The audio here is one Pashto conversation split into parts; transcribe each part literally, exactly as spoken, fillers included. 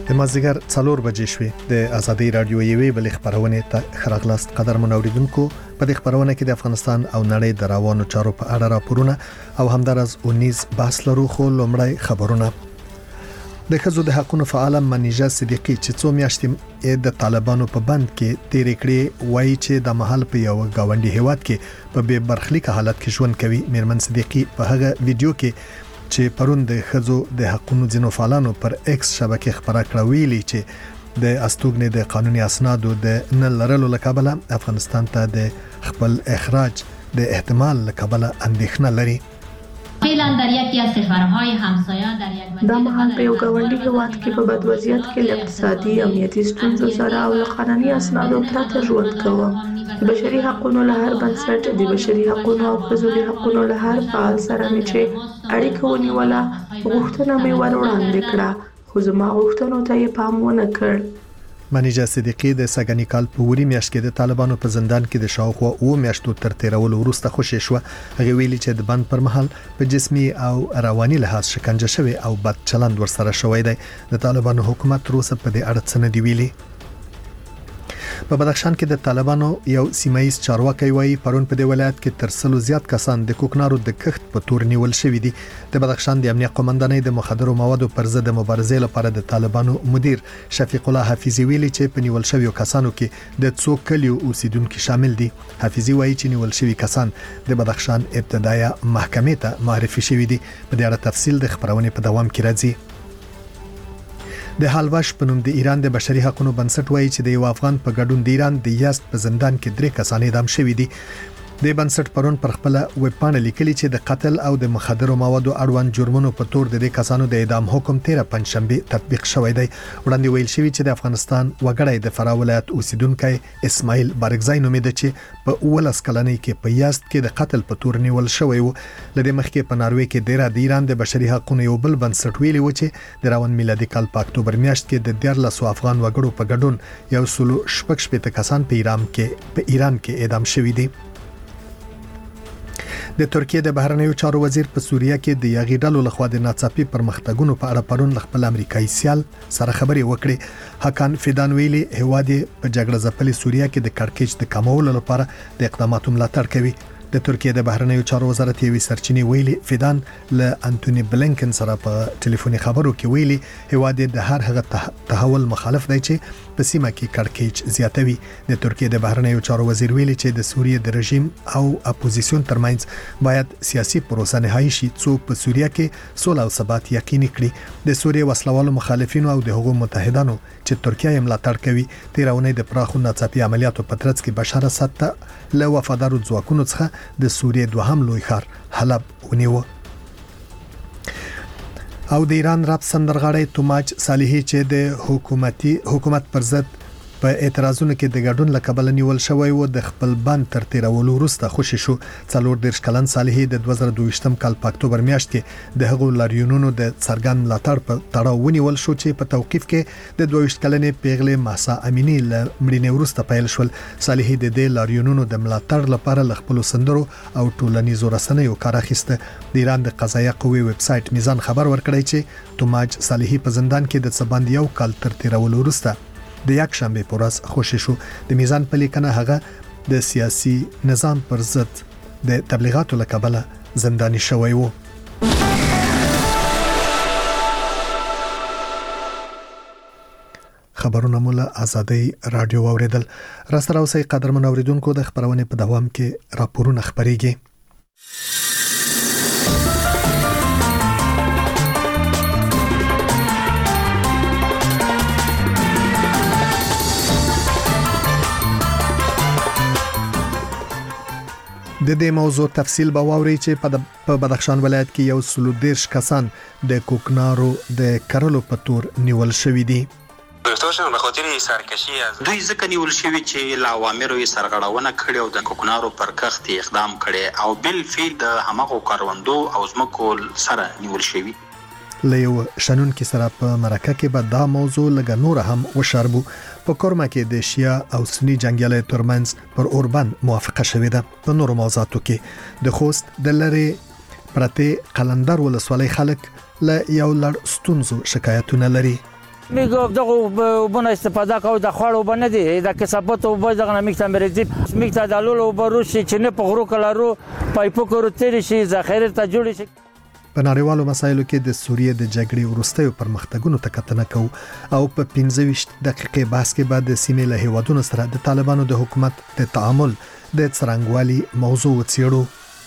د مازیګر څلور بجې شوې د ازادي رادیو یوې بل خبرونه ته خراغلاست قدر منوریدونکو په دې خبرونه کې د افغانستان او نړۍ د روانو چارو په اړه راپورونه او همدارس اونیز بحث لرو خو لومړی خبرونه د خزو د حقوقو فعال منیجه صدیقی چې څو میاشتې د طالبانو په بند کې تیر کړي وایي چې د محل په یو گاونډي هیواد کې په بے برخلیک حالت کې ژوند کوي. میرمن صدیقی په هغه ویډیو کې چې پرون د خزو د حقوقو ځینو فعالانو پر ایکس شبکې خبره کړې ویلي چې د استوګنې د قانوني اسنادو د نه لرلو لکابله افغانستان ته د خپل اخراج د احتمال لکابله اندېښنه لري. فعلا در یکی از کشورهای همسایه در یک دا مهال په یو ګاونډي هیواد کې په بد وضعیت کې له اقتصادي امنیتي ستونزو سره او قانوني اسنادو پرته ژوند کوم. د بشري حقوقو له هر بنسټ د بشري حقوقو او ښځو د حقوقو له هر فعال سره مې چې اړیکه ونیوله غوښتنه مې ور وړاندې کړه خو زما غوښتنو ته یې پام ونه کړ. منیجه صدیقی د سګنی کال په وری میاشت کې د طالبانو په زندان کې د شاوخوا او میاشتو تر تیرولو وروسته خوشی شو. هغه ویلي چې د بند پر مهال په جسمي او رواني لحاظ شکنجه شوی او بد چلند ورسره شوی دی. د طالبانو حکومت تر اوسه په دې اړه څه نه دی ویلي. په بدخشان کې د طالبانو یو سیمایي چارواکي وایي پرون په دې ولایت کې تر سلو زیات کسان د کوکنارو د کښت په تور نیول شوی دي. د بدخشان د امنیت قومندانۍ د مخدرو موادو پر ضد مبارزې لپاره د طالبانو مدیر شفیق الله حفیظي ویلي چې په نیول شویو کسانو کې د څو کلیو اوسیدونکو شامل دي. حفیظي وایي چې نیول شوی کسان د بدخشان ابتدایي محکمې ته معرفي شوی دي. په دې اړه تفصیل د خبرونه په دوام کې راځي. د حلواش په نوم د ایران د بشري حقوقو بنسټ وایي چې د یو افغان په ګډون د ایران د یزد په زندان کې درې کسان اعدام شوي دي. د بنسټ پرون پر خپل ویب پاڼه لیکلي چې د قتل او د مخدرو موادو اړوند جرمونو په تور د دې کسانو د اعدام حکم تیر پنځشنبه تطبیق شوی دی. وړاندې ویل شوی چې د افغانستان وګړی د فراه ولایت اوسیدونکو اسماعیل بارګزای نومېده چې په ولس کلنۍ کې په یزد کې د قتل په تور نیول شوی و. لدې مخکې په ناروې کې د ایران د بشري حقوقو یو بل بنسټ ویلي و چې د روان میلادي کال په اکتوبر میاشت کې د دیارلس افغان وګړو په ګډون یو سلو شپږ شپږ کسان په ایران کې په ایران کې اعدام شوي دي. د ترکیه د بهرنیو چارو وزیر په سوریه کې د یاغي ډلو لخوا د ناڅاپي پرمختګونو په اړه پرون خپل امریکایي سیال سره خبرې وکړې. حکان فیدان ویلي هواد په جګړه ځپلې سوریه کې د کړکېچ د کمولو لپاره د اقداماتو ملاتړ کوي. د ترکیه د بهرنیو چارو وزارت یوې سرچینې ویلي فیدان له انټونی بلنکن سره په ټلیفوني خبرو کې ویلي هواد د هر هغه تحول مخالف دی چې په سیمه کې کړکېچ زیاتوي. د ترکیه د بهرنیو چارو وزیر ویلي چې د سوریه د رژیم او اپوزیسیون ترمنځ باید سیاسي پروسه نهایی شي څو په سوریه کې سوله او ثبات یقیني کړي. د سوریه وسلوالو مخالفینو او د هغو متحدانو چې ترکیه یې ملاتړ کوي تیرونه د پراخو ناڅاپي عملیاتو په ترڅ کې بشار اسد ته له وفادارو ځواکونو څخه د سوریه دوهم لوی ښار حلب ونیو. او د ایران راب سندرغاړی توماج صالحی چې د حکومتي حکومت پر ضد په اعتراضونو کې د ګډون لکبل نیول شوی و د خپل بند تر تیرولو وروسته خوشی شو. څلور دیرش کلن صالحی د دوه زره دوه کال په اکتوبر میاشت کې د هغو لاریونونو د څرګند ملاتړ په تړاو ونیول شو چې په توقیف کې د دوه کلنې پیغلې مهسا امینی له مړینې وروسته پیل شول. صالحی د دې لاریونونو د ملاتړ لپاره ل خپل سندرو او ټولنیزو رسنیو کار اخیسته. د ایران د قضایه قوې ویب سټ میزان خبر ورکړی چې توماج صالحی په زندان کې د څباند یو کال تر تیرولو وروسته د یک شنبه پر ورځ خوشی شو. د میزان په لیکنه هغه د سیاسي نظام پر ضد د تبلیغاتو لکبله زنداني شوی و. خبرونه مولا ازادي رادیو اوریدل. را سره اوسئ قدرمن اوریدونکو د خبرونه په دوام کې راپورونه خبريږي. د دې موضوع تفصیل به واوري چې په بدخشان ولایت کې یو سلو دیرش کسان د کوکنارو د کرلو په تور نیول شوی دي. دوستان به خاطر سرکشی از دوی ځکه نیول شوی چې لا اوامرو یې سرغړونه کړې او د کوکنارو پر کښت اقدام کړي او بل فعل د همغو کاروندو او زمکو سره نیول شوی. لیو شنون کې سره په مرکه کې به دا موضوع لګ نور هم وشربو. په کورما کې د شیا او سنی جنگیالي ترمنځ پر اوربان موافقه شوې ده. په نورو موضوعاتو کې د خوست د لری پرته قلندر ولسوالۍ خلک له یو لړ ستونزو شکایتونه لري. میگو دغه وبونه استفاده کوو د خوړو وبه نه دي د کثافت وبه دغه نه میکته مرزي میکته د لولو وبه روشي چې نه په غرو کلارو پایپو کورو تیری شي ذخیره ته جوړ شي. په نړیوالو مسایلو کې د سوریې د جګړې وروستیو پرمختګونو ته کتنه کوو او په پنځه ویشت دقیقې بحث کې بعد د سیمې له هیوادونو سره د طالبانو د حکومت د تعامل د څرنګوالي موضوع وڅېړو.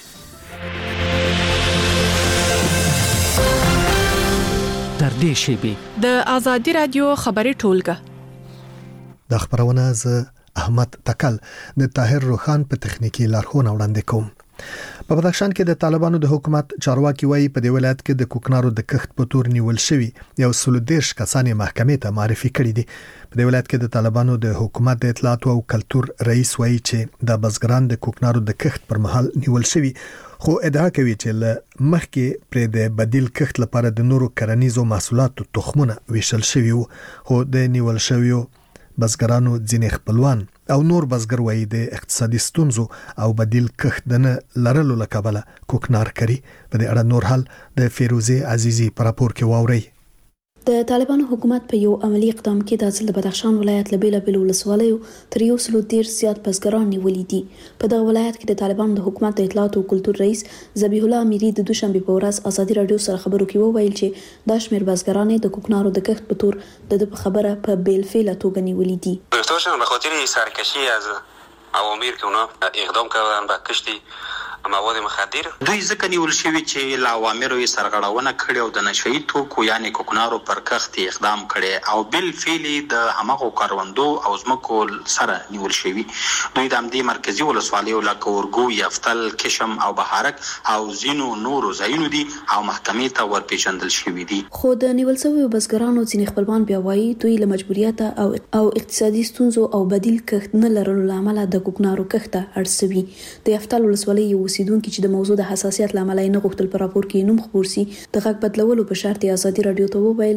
تر دې شیبې د آزادي رادیو خبري ټولګه د خبرونه ز احمد تکل د طاهر روخان په تخنیکی لارښوونه وړاندې کوم. په بدخشان کې د طالبانو د حکومت چارواکي وایي په دې ولایت کې د کوکنارو د کښت په تور نیول شوی یو سلودیرش کسان محکمې ته معرفي کړي دي. په دې ولایت کې د طالبانو د حکومت د اطلاعات او کلتور رئیس وایي چې د بزګران د کوکنارو د کښت پر مهال نیول شوی، خو ادعا کوي چې له مخکې پر د بدیل کښت لپاره د نورو کرنیزو محصولاتو تخمونه ویشل شوی وو، خو د نیول شویو بزګرانو ځینې خپلوان او نور بزګر وایي د اقتصادي ستونزو او بدیل کښت نه لرلو له کبله کوکنار کړي. په دې اړه نور حال د فیروزه عزیزی پر راپور کې واوري. د طالبانو حکومت په یو عملی اقدام کې د ځل د بدخشان ولایت له بیلابیلو ولسوالیو تر یو سلو ډیر زیات بزګران نیولي دي. په دغه ولایت کې د طالبانو د حکومت د اطلاعات او کلتور رئیس ذبیح الله امیری د دوشنبه په ورځ ازادي رادیو سره خبرو کې وویل چې د شمیر بزګران د کوکنارو د کښت په تور د خبره په بیل فعل توګه نیولي دي. دکترشون به خاطر سرکشی از اوامر که اونا اقدام کردن به کشتی مواد مخدر دوی ځکه نیول شوي چې له اوامرو یې سرغړونه کړې او د نشهیي توکو یعنې کوکنارو پر کښت اقدام کړی او بالفعل د همغو کروندو او ځمکو سره نیول شوي. دوی د همدې مرکزي ولسوالیو لکه اورګو، یفتل، کشم او بهارک او ځینو نورو ځایونو دي او محکمې ته ورپېژندل شوي دي. خو د نیول شویو بزګرانو ځینې خپلوان بیا وایي دوی له مجبوریته او او اقتصادي ستونزو او بدیل کښت نه لرلو له امله د کوکنارو کښت ته اړ سوي. د یفتل ولسوالۍ اوسیدونکو چې د موضوع د حساسیت لامل نه غوښتل پر راپور کې نوم خبر سي د غږ بدلولو په شرط ازادي رادیو ته وویل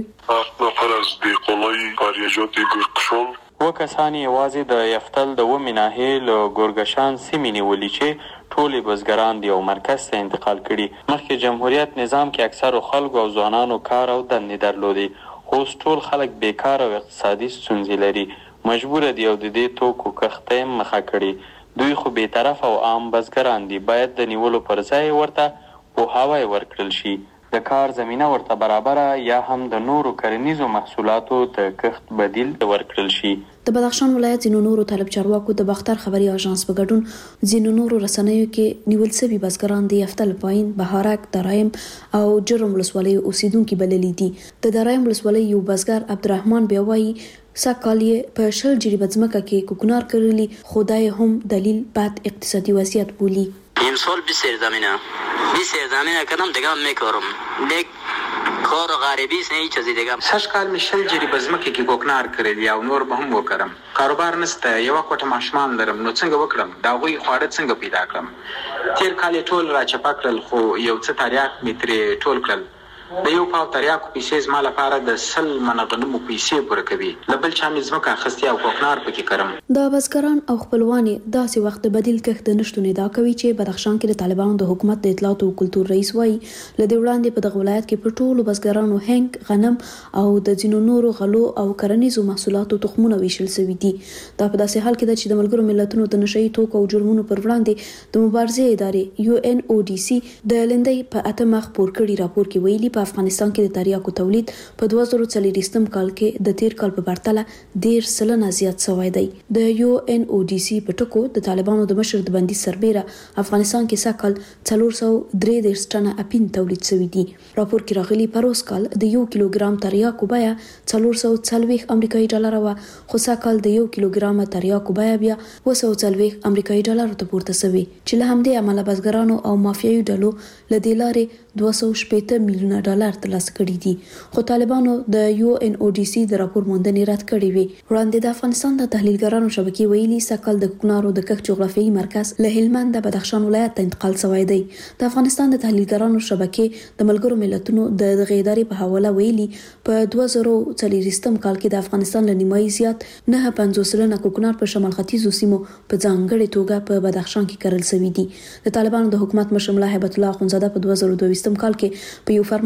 و کسانی یوازې د یفتل د و مناهې له ګورګشان سیمې نیولي چې ټولې بزګران دی او مرکز ته انتقال کړي. مخکې جمهوریت نظام کې اکثرو خلکو او ځوانانو کار او دندې درلودي، خو اوس ټول خلک بیکار او اقتصادي ستونزې لري، مجبور دي او د دې توکو کښت یې مخه کړي. دوی خو به طرف او عام بزګران دي، باید د نیولو پر ځای ورته پوهاوی ورکړل شي، د کار زمینه ورته برابره یا هم د نورو کرنیزو محصولاتو د کښت بدیل ورکړل شي. د بدخشان ولایت ځینو نورو طالب چارواکو د باختر خبري اژانس په ګډون ځینو نورو رسنیو کې نیول شوي بزګران د یفتل پاین، بهارک، درایم او جرم ولسوالۍ اوسیدونکو بللي دي. د درایم ولسوالۍ یو بزګر عبدالرحمن بیا وایي ساکالیه په شل جریبه ځمکه کې کوکنار کړلی، خدای هم دلیل بد اقتصادی وضعیت بولی. امسال بیست سرزمینه بیست سرزمینه کردم دیگه میکارم دیگه کار غریبی است، نه هیچ چیزی دیگه. سش کال می شل جریبه ځمکه کې کوکنار کړلی او نور به هم وکړم. کاروبار نشته، یو کوټه ماشومان لرم، نو څنګه وکړم؟ دا غوي خواړه څنګه پیدا کړم؟ تیر کال ټول را چپکل، خو یو څه تریاک می ترې ټول کړل. د یو پاو تریاکو پیسې زما لپاره د سل منه غنمو پیسې پوره کوي. له بل چا مې ځمکه اخیستې او کوکنار پکې کرم. دا بزګران او خپلوان داسې وخت د بدیل کښت د نشتون ادعا کوي چې بدخشان کې د طالبانو د حکومت د اطلاعات او کلتور رئیس وایي له دې وړاندې په دغه ولایت کې په ټولو بزګرانو هنګ، غنم او د ځینو نورو غلو او کرنیزو محصولاتو تخمونه ویشل شوي دي. دا په داسې حال کې ده چې د ملګرو ملتونو د نشهیي توکو او جرمونو پر وړاندې د مبارزې ادارې یو ان او ډي سي د لندۍ په اته مخ خپور کړي راپور کې ویلي په افغانستان کې د تریاکو تولید په دوه زره څلوېښتم کال کې د تیر کال په پرتله ډیر سلنه زیات شوی دی. د یو ان او ډي سي په ټکو د طالبانو د مشر د بندي سربېره افغانستان کې سکل څلور سوه درې دېرش ټنه اپین تولید شوی دی. راپور کې راغلي پروس کال د یو کیلوګرام تریاکو بیه څلور سوه څلوېښت امریکایي ډالر وه، خو سکل د یو کیلوګرام تریاکو بیه بیا اوه سوه څلوېښت امریکایي ډالر ته پورته شوی چې له همدې امله بزګرانو او مافیایي ډلو له دې لارې دوه سوه شپېته میلیونه ډالر ترلاسه کړي دي. خو طالبانو د یو ان او ډي سي د راپور موندنې رد کړې وي. وړاندې د افغانستان د تحلیلګرانو شبکې ویلي سکل د کوکنارو د کښت جغرافیایي مرکز له هلمند د بدخشان ولایت ته انتقال شوی دی. د افغانستان د تحلیلګرانو شبکې د ملګرو ملتونو د دغه ادارې په حواله ویلي په دوه زره څلوېښتم کال کې د افغانستان له نیمایي زیات نه پنځوس سلنه کوکنار په شمال ختیځو سیمو په ځانګړې توګه په بدخشان کې کرل شوي دي. د طالبانو د حکومت مشر ملا هیبت الله اخونزاده په دوه زره دوه ویشتم کال کې په یو فرمان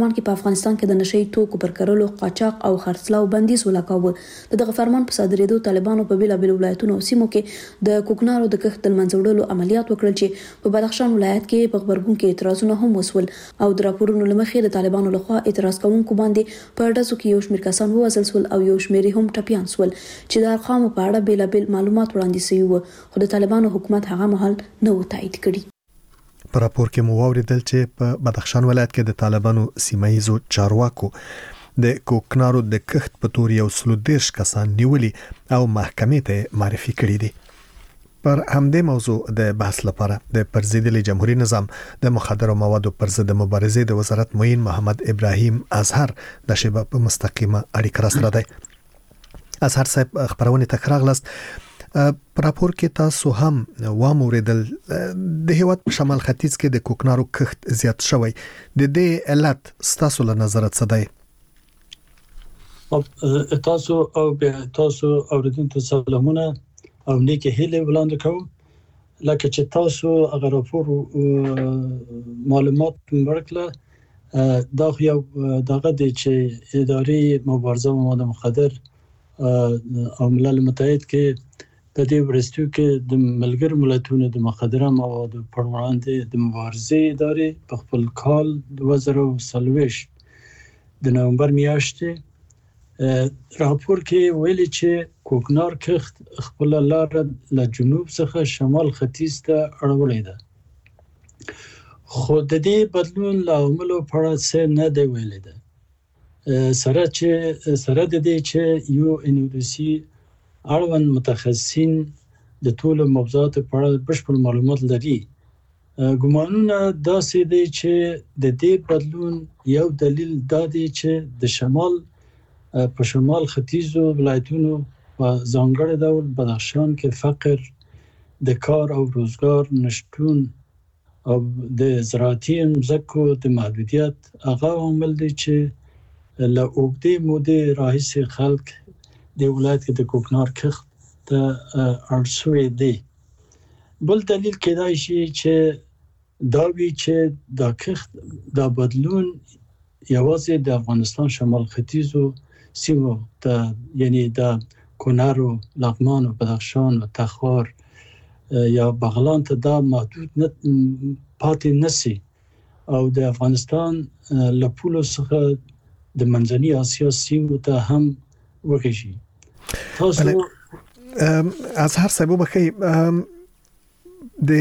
فرمان کې په افغانستان کې د نشئی توکو پر کرلو، قاچاق او خرڅلاو بندیز ولګاوه. دغه فرمان په صادرېدو طالبانو په بیلابېلو ولایتونو او سیمو کې د کوکنارو د کښت د منځه وړلو عملیات وکړل چې په بدخشان ولایت کې په غبرګون کې اعتراضونه هم وسول او د راپورونو لمخې د طالبانو لخوا اعتراض کوونکو باندې په ډزو کې یو شمېر کسان ووژل شول او یو شمېر هم ټپیان شول چې د ارقامو په اړه بیلابېل معلومات وړاندې شوي وو، خو د طالبانو حکومت هغه مهال نه و تایید کړي. په راپور کې مو واوریدل چې په بدخشان ولایت کې د طالبانو سیمایي چارواکو د کوکنارو د کښت په تور یو سل او دېرش کسان نیولي او محکمې ته معرفي کړي دي. پر همدې موضوع د بحث لپاره د پرزیدلي جمهوریت نظام د مخدر موادو پر ضد مبارزې د وزارت معین محمد ابراهیم اظهر د شبه په مستقیمه اړیکه راسره دی. اظهر صاحب خبرونه تکراغلست په راپور کې تاسو هم واموریدل د هیواد په شمال ختیځ کې د کوکنارو کښت زیات شوی، د دې علت ستاسو له نظر څه دی؟ تاسو او تاسو اوریدونکو سلامونه او نیکه هیله وړاندې کوم. لکه چې تاسو هغه راپور معلومات ورکړه، دا یو دغه د چې ادارې مبارزه مواد مخدر او ملل متحد کې په دې ورستو کې د ملګر ملتونو د مخدره موادو پر وړاندې د مبارزې ادارې په خپل کال دوه زره او څلوېښت د نومبر میاشتې راپور کې ویلي چې کوکنار کښت خپل لار له جنوب څخه شمال ختیځ ته اړولې ده، خو د دې بدلون له عواملو په اړه څه نه دی ویلي ده. سره چې سره د دې چې یو انودسي اړوند متخصصین د ټولو موضوعاتو په اړه بشپړ معلومات لري. ګمانونه داسې دي چې د دې بدلون یو دلیل دا دی چې د شمال په شمال ختیځو ولایتونو په ځانګړي ډول بدخشان کې فقر، د کار او روزګار نشټون او د زراعتي مځکو د محدودیت هغه عامل دی چې له اوږدې مودې راهیسې خلک د ولایت کې د کوکنار کښت ته اړ شوي دي. بل دلیل کېدای شي چې دا وي چې دا کښت دا بدلون یوازې د افغانستان شمال ختیځو سیمو ته، یعنی د کونړ، لغمان، بدخشان، تخار یا بغلان ته دا محدود نه پاتې نشي او د افغانستان له پولو څخه د منځنۍ اسیا سیمو ته هم وکړي. تاسو اظهر صاحب بخی د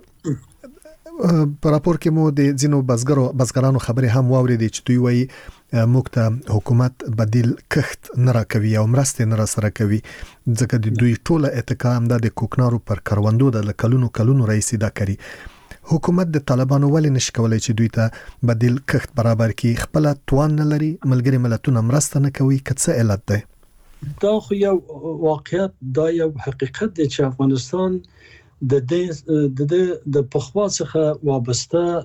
په راپور کې مو د ځینو بزګرو بزګرانو خبرې هم واوریدې چې دوی وایي موږ ته حکومت بدیل کښت نه راکوي او مرستې نه راسره کوي، ځکه د دوی ټوله اتکا هم د کوکنارو پر کروندو د کلونو کلونو رئیس دا کوي. حکومت د طالبانو ولې نشي کولای چې دوی ته بدیل کښت برابر کړي؟ خپل توان نه لري، ملګری ملتونه مرسته نه کوي، څه علت دی؟ دا خو یو واقعیت، دا یو حقیقت دی چې افغانستان د دې د د پخوا څخه وابسته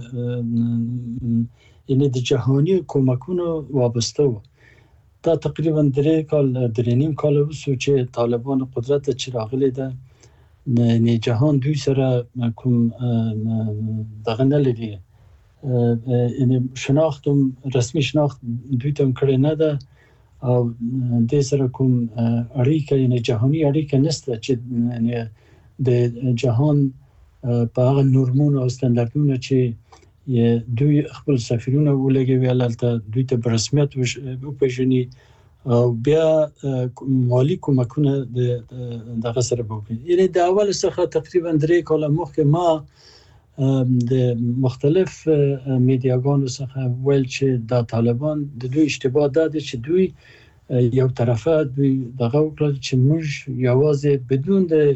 د یعنی د جهاني کومکونو وابسته و. دا تقریبا درې کال درې نیم کال وسو چې طالبان قدرت ته چې راغلي ده، نه جهان دوی سره کوم دغه نه لري، یعنی شناختم رسمي شناخت دوی ته کړی نه ده او د سره کوم اړیکه یعنی جهاني اړیکه نشته چې د جهان په هغه نورمونو او ستاندردونو چې دوی خپل سفیرونه ولګوي هلته دوی ته په رسمیت وپېژني او بیا مالي کومکونه دغه سره وکړي. یعنی د اول څخه تقریبا درې کاله مخکې ما د مختلف میډیاګانو څخه ویل چې دا طالبان د دوی اشتباه ده چې دوی یو طرفه دوی دغه وکړل چې موږ یوازې بدون د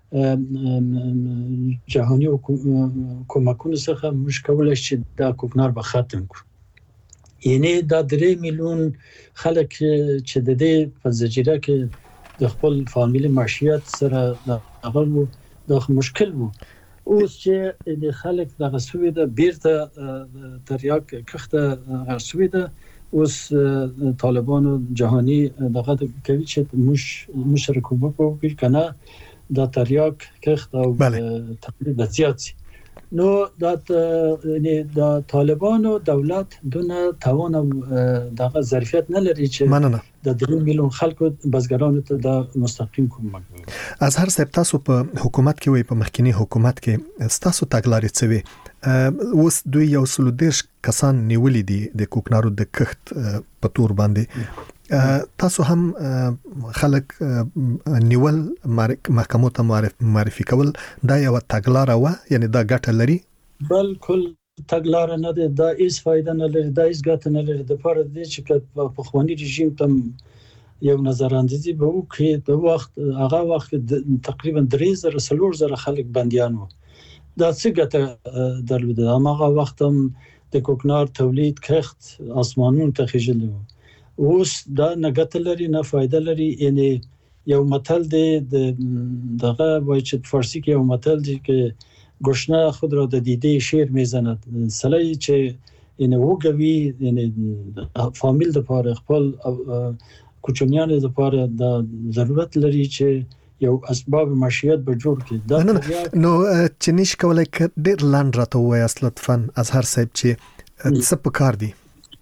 جهاني کومکونو څخه موږ کولای شو دا کوکنار به ختم کړو. یعنی دا درې میلیون خلک چې د دې په زجیره کې د خپل فامیلی معیشت سره هغه وو دا مشکل وو. اوس چې د خلک دغه سوي ده بیرته تریاک کښته غرسوي ده، اوس طالبانو جهاني دغه کوي چې موږ مشرکو وکړو کنه دا تریاک کښت او تقریبا زیات شي. نو د یعنی د طالبانو دولت دونه توان دغه ظرفیت نه لري چې مننه د درې میلیون خلکو بزګرانو ته د مستقیم کومک وکړي. از هر څه تاسو په حکومت کې وي، په مخکنی حکومت کې تاسو تګلارې څه وي؟ اوس دوی یو سل دیرش کسان نیولې دي د کوکنارو د کښت په تور باندې، تاسو هم خلک نیول محکمو ته معرفي کول، دا یو تګلاره و، یعنی دا ګټه لري؟ بالکل تګلاره نه ده، دا هیڅ فائدہ نه لري، دا هیڅ ګټه نه لري. د پاره دي چې په خواني رژیم تم یو نظراندازي به وکړي. د وخت هغه وخت تقریبا درې زره څلور زره خلک بنديان وو، دا څه ګټه درلوده؟ هغه وخت هم د کوکنار تولید کښت اسمانون ته خېژلی وو. اوس دا نه ګټه لري نه فائدہ لري. یعنی یو متل دی دغه وایي چې په فارسی کې یو متل دی که گشنه خود را د دیده شیر میزند. سلی چې یعنی وګوي، یعنی فامیل د پاره خپل کوچنیان د پاره د ضرورت لري چې یو اسباب معیشت به جوړ کړي. دا نو چې نش کولای ک ډیر لاند راته وای اصلت فن از هر صاحب چې څه پکار دي؟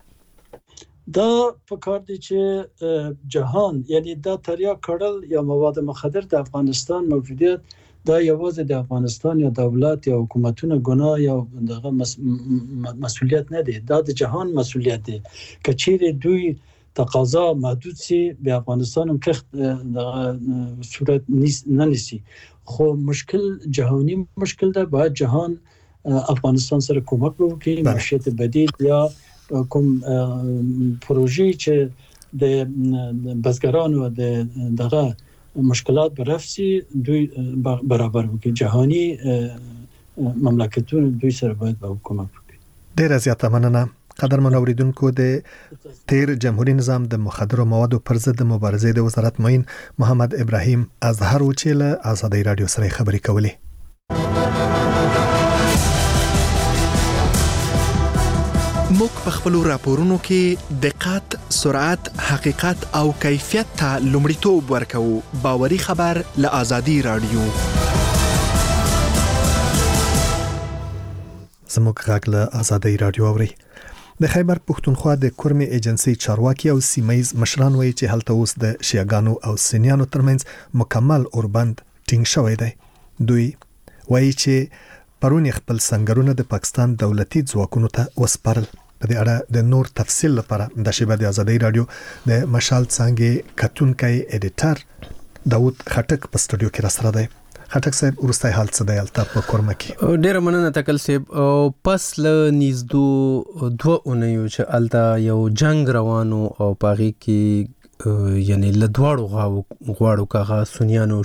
دا پکار دي چې جهان یعنی دا تریا کړل یا مواد مخدر د افغانستان موجودیت دا یوازې د افغانستان یا دولت یا حکومتونو ګناه یا دغه مسؤلیت نه دی، دا د جهان مسؤلیت دی. کچېره دوی تقاضا محدود سي به افغانستان هم کښت د صورت نه نيسي، خو مشکل جهانی مشکل ده. باید جهان افغانستان سره کومک وکړي، معیشت بدیل یا کوم پروژې چې د بزګرانو د دغه مشکلات برفسي دوی برابر وکړي. جهانی مملکتونه دوی سره باید به کومک وکړي. ډیر زیاته مننه. قدرمن اوریدونکو، د تیر جمهوریت نظام د مخدر موادو پر ضد مبارزې د وزارت معین محمد ابراهیم اظهر وچیله آزادی رادیو سره خبرې کولې. موږ په خپل راپورونو کې دقت، سرعت، حقیقت او کیفیت ته لومړیتوب ورکوو. باوري خبر له آزادی رادیو. زموږ غږ له آزادی رادیو اوري. د خیبر پښتونخوا د کورمې ایجنسی چارواکي او سیمایز مشران وایي چې هلته اوس د شیعاګانو او سنیانو ترمنځ مکمل اوربند ټینګ شوی دی. دوی وایي چې پرون خپل سنگرونه د پاکستان دولتي ځواکونو ته وسپارل. په دې اړه د نور تفصیل لپاره د شیبه د آزادی رادیو د مشال څنګه کتونکي ایډیټر داوود خټک په سټوډیو کې را سره دی. خټک صاحب، ورستای حال څه دی الته په کورمه کې؟ ډیر مننه تکل صاحب. او پس له نږدې دوه اونیو چې الته یو جنگ روانو او پاغي کې یعنی له دواړو غاړو غواړو کاغه سنیانو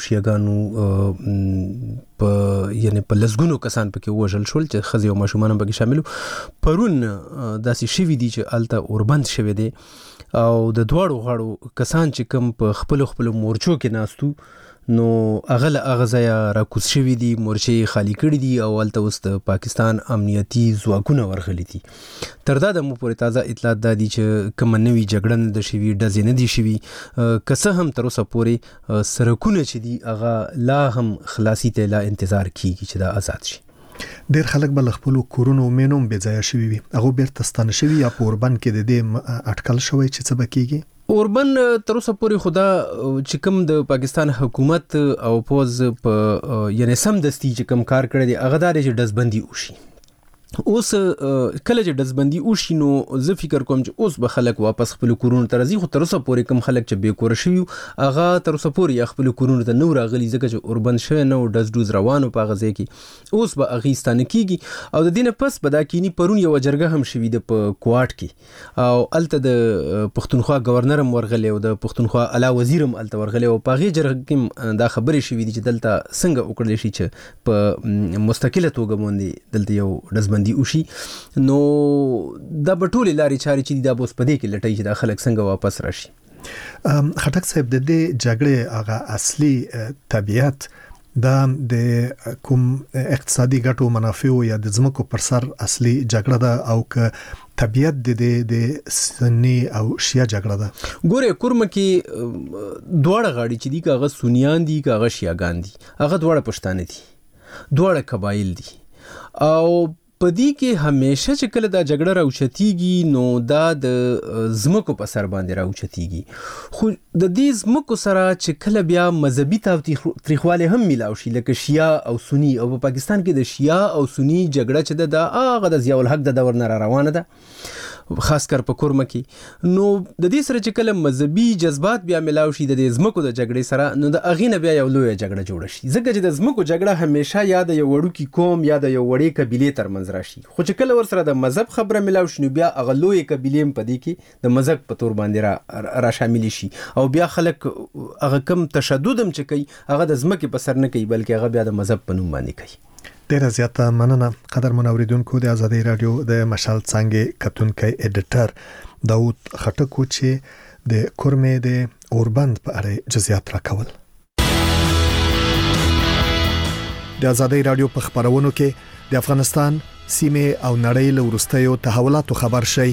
شیعاګانو په یعنی په لسګونو کسان پکې وژل شول چې خزي او ماشومان پکې شاملو. پرون داسې شوی دی چې الته اوربند شوی دی او د دواړو غاړو کسان چې کم په خپل خپل مورچو کې ناستو نو اغل اغزایا راکوس شوی دي، مورچې خالی کړي دي او الته اوس د پاکستان امنیتي ځواکونه ورغلي دي. تر دا د مو پورې تازه اطلاعات دادي چې کوم نوې جګړه نه د شوی ډزې نه دي شوی، که څه هم تر اوسه پورې سرکونه چې دي هغه لا هم خلاصي ته لا انتظار کیږي چې دا آزاد شي. ډیر خلک بل خپل کورونو مینوم بې ځای شوی وي، هغه بیرته ستانه شوی یا په اوربند کې د دې اټکل شوی چې څه بکیږي. اوربن تر اوسه پورې خدا چې کوم د پاکستان حکومت او پوز په یعنی سم دستی چې کوم کار کړی دی هغه دار چې دزبندي وشي. اوس کله چې دزبندي وشي نو زه فکر کوم چې اوس به خلک واپس خپل کورونو ته راځي. خو تر اوسه پورې کوم خلک چې بې کوره شوي هغه تر اوسه پورې خپل کورونو ته نو راغلي ځکه چې اوربند شوی نو ډز ډوز روانو په هغه ځای کې. اوس به هغې ستانه کېږي او د دې نه پس به دا کینی پرون یوه جرګه هم شوي ده په کوواټ کې او هلته د پښتونخوا ګورنر هم ورغلی او د پښتونخوا اعلی وزیر هم هلته ورغلی او په هغې جرګه کې دا خبرې شوي دي چې دلته څنګه وکړلی شي چې په مستقله توګه باندې دلته یو ډزبندي وشي. نو دا به ټولې لارې چارې چې دي دا به اوس په دې کې لټوي چې دا خلک څنګه واپس راشي. خټک صاحب، د دې جګړې هغه اصلي طبیعت دا د کوم اقتصادي ګټو منافعو یا د ځمکو پر سر اصلي جګړه ده او که طبیعت د د سنی او شیعه جګړه ده؟ ګوره کورمه کې دواړه غاړي چې دي، که هغه سنیان دي که هغه شیعاګان دي، هغه دواړه پښتانه دي، دواړه قبایل دي او پدې کې همیشه چې کله دا جګړه راوچتيږي نو دا د زمکو په سر باندې راوچتيږي خو د دې زمکو سره چې کله بیا مذهبي تاریخواله هم ملاوي شي لکه شیعه او سنی او په پاکستان کې د شیعه او سنی جګړه چې د هغه د ضیاء الحق د دور نه روانه ده خاص کر په کورمه کې نو د دې سره چې کله مذهبي جذبات بیا ملاوي شي د زمکو د جګړې سره نو د اغینه بیا یو لوی جګړه جوړ شي ځکه چې د زمکو جګړه همیشه یا د یو وړوکی قوم یا د یو وړې قبيله ترمنځ راشي خو چې کله ور سره د مذهب خبره ملاوي شي نو بیا اغه لوی قبيله په دې کې د مذهب په تور باندې را, را شامل شي او بیا خلک هغه کم تشدد هم چې کوي هغه د زمکه په سر نه کوي بلکې هغه بیا د مذهب په نوم باندې کوي ډیره زیاته مننه قدر منوریدونکو د ازادي رادیو د مشال څنګه کتونکي ایډیټر داوود خټکو چې د کورمې د اوربند په اړه جزئیات راکول د ازادي رادیو په خبرونو کې د افغانستان سیمه او نړۍ له ورستیو تحولاتو خبر شي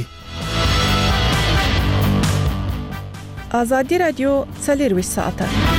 ازادي رادیو څلور ساعته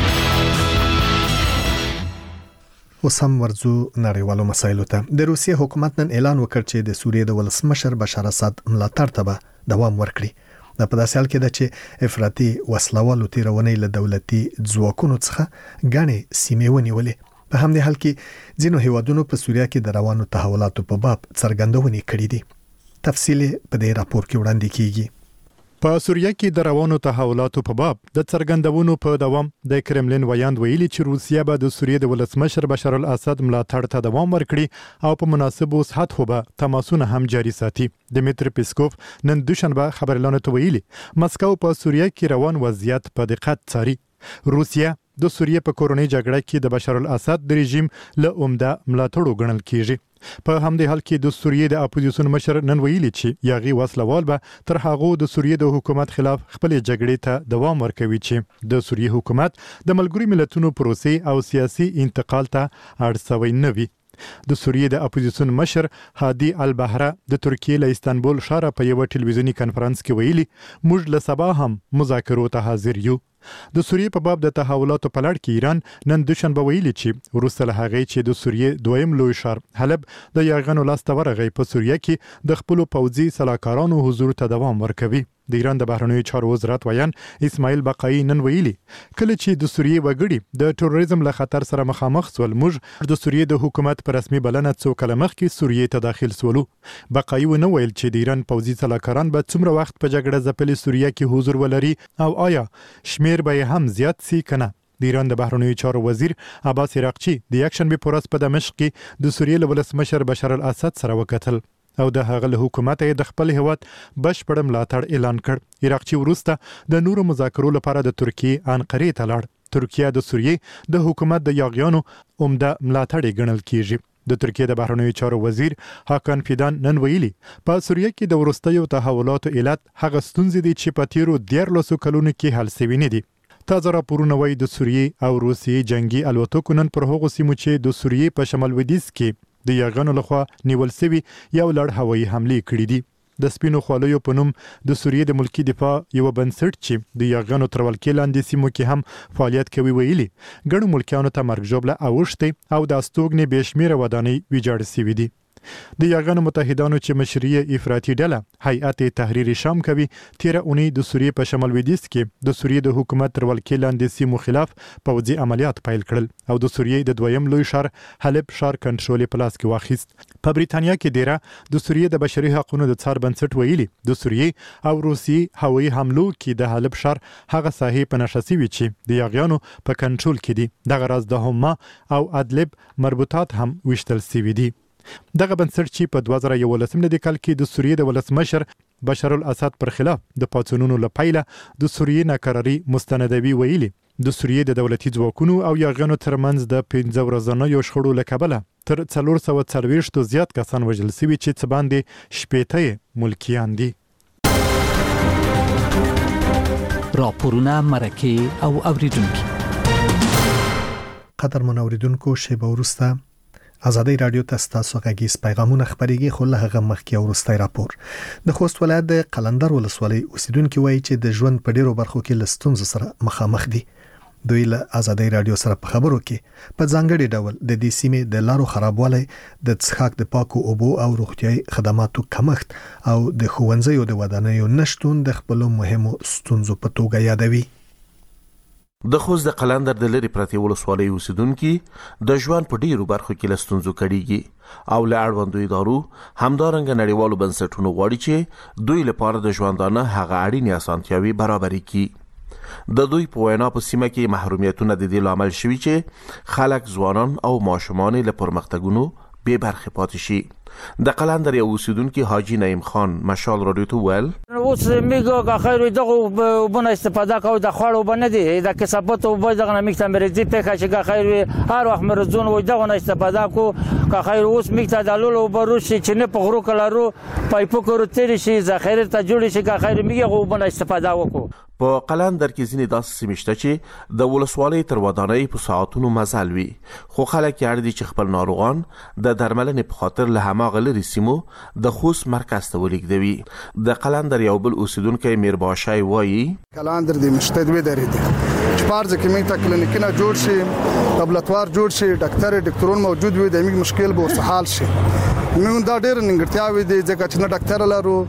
وسم ورزو نړیوالو مسایلو ته د روسیې حکومت نن اعلان وکړ چې د سوریې د ولسمشر بشار اسد ملاتړ ته به دوام ورکړي د په داسې حال کې ده چې افراطي وسلوالو تیرونې له دولتي ځواکونو څخه غاڼې سیمې ونیولې په همدې حال کې ځینو هیوادونو په سوریه کې د روانو تحولاتو په باب څرګندونې کړې دي تفصیل په دې راپور کې وړاندې کیږي په سوریه کې د روانو تحولاتو په باب د څرګندونو په دوام د کرملین ویاند ویلي چې روسیه به د سوریې د ولسمشر بشار الاسد ملاتړ ته دوام ورکړي او په مناسبو سطحو به تماسونه هم جاري ساتي دمیتری پیسکوف نن دوشنبه خبرلاندو ته ویلي مسکو په سوریه کې روان وضعیت په دقت څاري روسیه د سوریې په کورونی جګړه کې د بشار الاسد د رژیم له عمده ملاتړو ګڼل کیږي په همدې حال کې د سوریې د اپوزیسیون مشر نن ویلي چې یاغي وسلوال به تر هغه د سوریې د حکومت خلاف خپل جګړې ته دوام ورکوي چې د سوریې حکومت د ملګری ملتونو پروسې او سیاسي انتقال ته اړ نه وي د سوریې د اپوزیسیون مشر هادي البحره د ترکیې له استانبول ښار په یو ټلویزیونی کانفرنس کې ویلي موږ له سبا هم مذاکرو ته حاضر یو د سوریې په باب د تحولاتو په لړ کې ایران نن دوشنبه ویلي چې وروسته له هغه چې د سوریې دویم لوی ښار حلب د یاغانو لاسته ورغی په سوریه کې د خپل پوځي سلاکارانو حضور ته دوام ورکوي د ایران د بهرنیو چارو وزارت ویان اسماعیل بقایي نن ویلي کله چې د سوریې وګړي د تروریزم له خطر سره مخامخ سول موږ د سوریې د حکومت پر رسمي بلنه څو کله مخکې سوریې ته داخل سولو بقایي ونه ویل چې د ایران پوځي سلاکاران به څومره وخت په جګړه ځپلې سوریه کې حضور ولري او آیا شمیر به هم زیات سي کنه د ایران د بهرنیو چارو وزیر عباس عراقچی د یک شنبه په ورځ په دمشق کې د سوریې له ولسمشر بشار الاسد سره وکتل او د هغه له حکومت د خپل هیواد بشپړ ملاتړ اعلان کړ عراقچی وروسته د نورو مذاکرو لپاره د ترکیې انقره ته لاړ ترکیه د سوریې د حکومت د یاغیانو عمده ملاتړ ګڼل کیږي د ترکیې د بهرنیو چارو وزیر هاکان فیدان نن ویلي په سوریه کې د ورستیو تحولاتو علت هغه ستونزې دي چې په تیرو دیارلسو کلونو کې حل شوي نه دي تازه راپورونه وایي د سوریې او روسیې جنگي الوتکو نن پر هغو سیمو چې د سوریې په شمال لویدیځ کې د یاغانو لخوا نیول شوي یو لړ هوایي حملې کړې دي د سپینو خوالیو په نوم د سوریې د ملکی دفاع یو بنسټ چې د یاغانو تر ولکې لاندې سیمو کې هم فعالیت کوي ویلي ګڼو ملکیانو ته مرګ ژوبله اوښتې او د استوګنې بېشمیره ودانۍ ویجاړې شوي دي د یاغانو متحدانو چې مشري افراطي ډله هیئت تحریر شام کوي تیر اونۍ د سوریې په شمال لویدیځ کې د سوریې د حکومت تر ولکې لاندې سیمو خلاف پوځي عملیات پیل کړل او د سوریې د دویم لوی ښار حلب ښار کنټرول په لاس کې واخیست په بریتانیا کې ډیره د سوریې د بشري حقوقو د څار بنسټ ویلي د سوریې او روسیې هوایي حملو کې د حلب ښار هغه ساحې په نشه شوي چې د یاغیانو په کنټرول کې دي دغه راز د هما او ادلب مربوطات هم وشتل شوي دي دغه بنسټ چې په دوه زره یولسم کال کې د سوریې د ولسمشر بشار الاسد پر خلاف د پاڅونونو لپاره د سوریې ناکراري مستندوي ویلي د سوریې د دولتي ځواکونو او یاغانو ترمنځ د پنځه ورځنیو شخړو له کبله تر څلور سوه څلوېښت زیات کسان وژل شوي چې څه باندې شپېته ملکیان دي راپورونه مرکه او اوریدونکو قدر منوریدونکو شیبه وروسته ازادي رادیو ته ستاسو غږیز پیغامونه خبرېږي خو له هغه مخکې وروستی راپور د خوست ولایت د قلندر ولسوالۍ اوسیدونکو وایي چې د ژوند په ډیرو برخو کې له ستونزو سره مخامخ دي دوی له ازادي رادیو سره په خبرو کې په ځانګړي ډول د دې سیمې د لارو خرابوالی د څښاک د پاکو اوبو او روغتيایي خدماتو کمښت او د ښوونځیو د ودانیو نشټون د خپل مهمو ستونزو په توګه یادوي. د خوست د قلندر د لری پرتی ولسوالۍ اوسیدونکو د ژوند په ډیرو برخو کې لستونزو کړيږي او له اړوندو ادارو همدارنګ نړیوالو بنسټونو غواړي چې دوی لپاره د ژوندانه هغه اړینې اسانتیاوي برابرې کړي. د دوی په وینا په سیمه کې محرومیتونه د دې لامل شوي چې خلک ځوانان او ماشومان له پرمختګونو به برخه پاتې شي. د قلندر یو اوسیدونکو حاجی نعیم خان مشال رادیو ته ویل اوس میګه که خیر دغه وبونه استفاده کوو د خوړو باندې د کسبت او به دغه میکته مرزي په چې که خیر هر وخت مرزون و دغه استفاده کو که خیر اوس میکته د لولو بروش چې نه په غرو کلارو پایپو کورو تیر شي ذخیره ته جوړ شي که خیر میګه وبونه استفاده وکړو. په قلندر کې ځینې داسې سیمشته چې د ولسوالۍ تر ودانۍ په ساعتونو مزل وي خو خلک یې اړ دي چې خپل ناروغان د درملنې په خاطر له هماغه لرې سیمو د خوست مرکز ته ولېږدوي. د قلندر یو بل اوسیدونکی میرباشای وایي قلندر د مشته دوی درې دي چې پارځ کې مې ته کلینیکونه جوړ شي لابراتوار جوړ شي ډاکټر ډاکټرون موجود وي د میګ مشکل به وسحال شي. موږ دا ډېر ننګړتیاوي دي ځکه چې نه ډاکټر لرو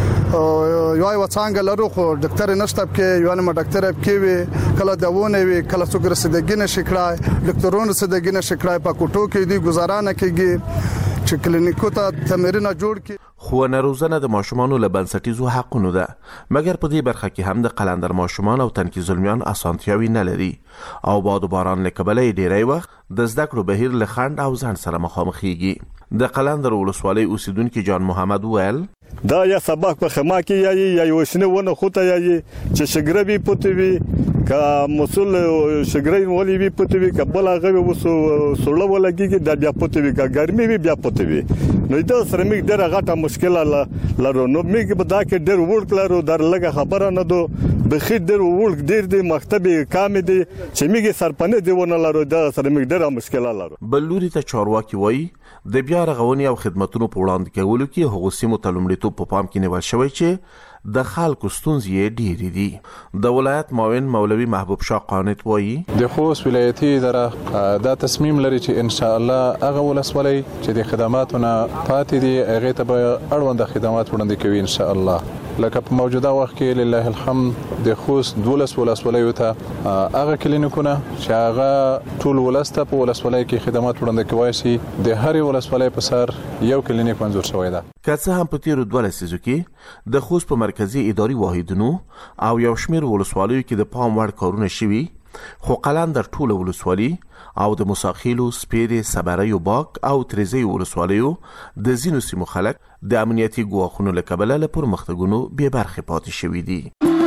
یو یو څنګه لرو خو ډاکټر نشته کې یو نه ډاکټر کې وي کله داونه وي کله څوک رسیدګي نشي کړای ډاکټرونو رسیدګي نشي کړای په کوټو کې دی گزارانه کېږي چې کلینیکو ته تمرینه جوړ کړي. خو نروزنه د ماشومانو له بنسټیزو حقونو ده مګر په دې برخه کې هم د قلندر ماشومان او تنکي زلمیان اسانتیاوي نه لري او باد و باران له کبله ډیری وخت د زده کړو بهیر له خند او ځان سره مخامخېږي. د قلندر ولسوالۍ اوسیدونکو جان محمد ویل دا یا سبق په خما کې یا یا وښنه ونه خوته یا چې شګربي پوتوي کا مسول شګرین ولې وی پوتوي کبل هغه وسو سړل ولګي د بیا پوتوي کا ګرمي وی بیا پوتوي نو دا سره موږ ډېر غټه مشکله لرو. نو موږ په دا کې ډېر ورک لرو در لګه خبره نه دو بخیر ډېر ورک ډېر د مکتبه کام دي چې موږ سرپنه دیونه لرو دا سره موږ ډېر مشکله لرو. بلوري ته چارواکي وایي د بیا رغونې او خدماتونو په وړاندې کولو کې هغو سیمو ته لومړیتوب په پام کې نیول شوی چې د خلکو ستونزې ډېرې دي. د ولایت معاون مولوي محبوب شاه قانت وایي د خوست ولایتي اداره دا تصمیم لري چې ان شاء الله هغه ولسوالۍ چې د خدماتونه پاتې دي هغه ته به اړوند خدمات وړاندې کوي ان شاء الله. لکه په موجوده وخت کې لله الحمد د خوست دولس ولسوالیو ته هغه کلینیکونه چې هغه ټول ولسته په ولسوالۍ کې خدمات وړاندې کوي شي د هر ولسوالۍ په سر یو کلینیک منظور شوی ده. که څه هم په تیرو دوه لسیزو کې د خوست په مرکزی اداري واحدونو او یو شمېر ولسوالیو کې د پام وړ کارونه شوي خو قلندر ټول ولسوالي او د مساخیلو سپیرې صبري او باک او تریزي ولسوالیو د زینو سیمو خلک د امنیتي ګواښونو له کبله له پرمختګونو بې برخې پاتې شوي دي.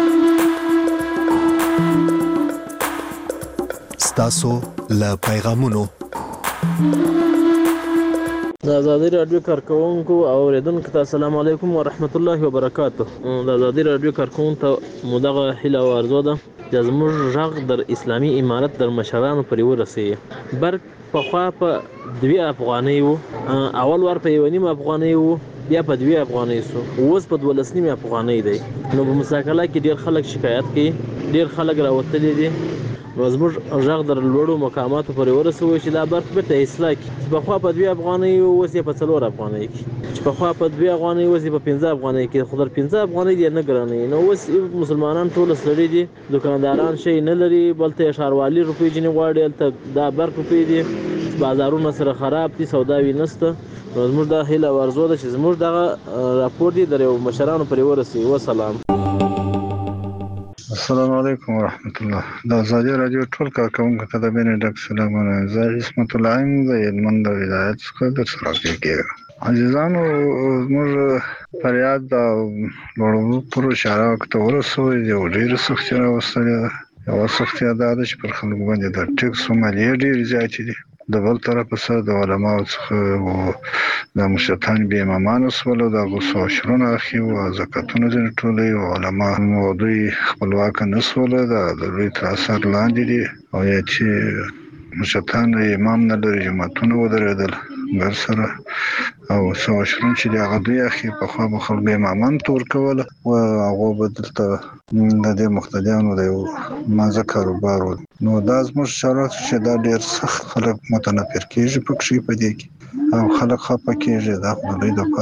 ستاسو له پیغامونو د ازادي رادیو کارکونکو او اوریدونکو ته السلام علیکم ورحمت الله وبرکاته. د ازادي رادیو کارکونکو ته مدغه هیله او ارزو ده چې زموږ غږ در اسلامي امارت در مشرانو پرې ورسیږي. برق پخوا په دوی افغانۍ وو، اول ور په یو نیم افغانۍ وو، بیا په دوی افغانۍ سو، اوس په دولس نیم افغانۍ دی. نو په مساکله کې ډیر خلک شکایت کوي، ډیر خلک راوتلي دي. نو زموږ غږ در لوړو مقاماتو پورې ورسوي چې دا برق بیرته اصلاح کړي چې پخوا په دوی افغانۍ وو اوس یې په څلور افغانۍ کې، چې پخوا په دوی افغانۍ اوس یې په پنځه افغانۍ کې. خو در پنځه افغانۍ دې نه ګرانوي. نو اوس مسلمانان ټول ستړي دي، دکانداران شی نه لري، بل ته ښاروالي روپۍ ځینې غواړي، هلته دا برق روپۍ دي، بازارونه سره خراب دي، سوداوي نشته. نو زموږ دا هیله او ارزو ده چې زموږ دغه راپور دی در یو مشرانو پرې ورسوي. وسلام. السلام علیکم ورحمت الله. د ازادي رادیو ټول کارکونکو ته د بین ډک سلامونه. زه عصمت الله یم د هلمند ولایت څخه د سراقي کې. عزیزانو موږ فریاد د لوړو پرو اشاره وکړه ورسوي یو ډیر سختي راوستله. یو سختي دا ده چې پر خلکو باندې د ټیکس مالیه ډیر زیات دي. د بل طرف سره د علماء څخه او د مشتان به امامانو سره د غوسو شرونه اخی او زکاتونه ځنه ټولې او علماء نو دوی خپلواک نسوله د دوی تر اثر لاندې دي او چې مشتان امام نه لري جماعتونه ودرېدل ګر سره او څو شرون چې د هغه دوی اخی په خوا به خلک امامان تور کوله او هغه بدلته د دې مقتدیانو د مازه کاروبار نو دا زموږ شرایط چې دا ډیر سخت خلک متنفر کیږي په کښې په دې کې او خلک خپه کیږي دا خو د